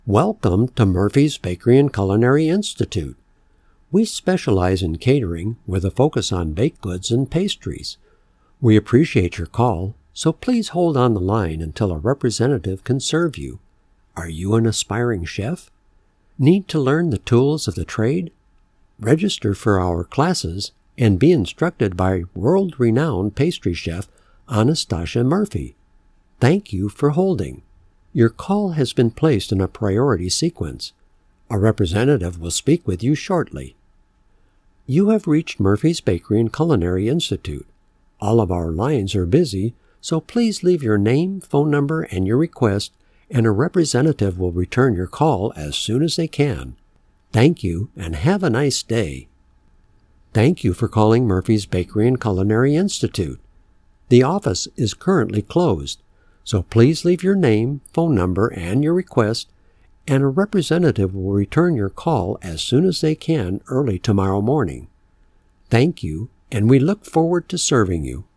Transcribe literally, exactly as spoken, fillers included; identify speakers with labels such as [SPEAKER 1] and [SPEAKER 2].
[SPEAKER 1] Welcome to Murphy's Bakery and Culinary Institute. We specialize in catering with a focus on baked goods and pastries. We appreciate your call, so please hold on the line until a representative can serve you. Are you an aspiring chef? Need to learn the tools of the trade? Register for our classes and be instructed by world-renowned pastry chef Anastasia Murphy. Thank you for holding. Your call has been placed in a priority sequence. A representative will speak with you shortly. You have reached Murphy's Bakery and Culinary Institute. All of our lines are busy, so please leave your name, phone number, and your request, and a representative will return your call as soon as they can. Thank you, and have a nice day. Thank you for calling Murphy's Bakery and Culinary Institute. The office is currently closed, so please leave your name, phone number, and your request, and a representative will return your call as soon as they can early tomorrow morning. Thank you, and we look forward to serving you.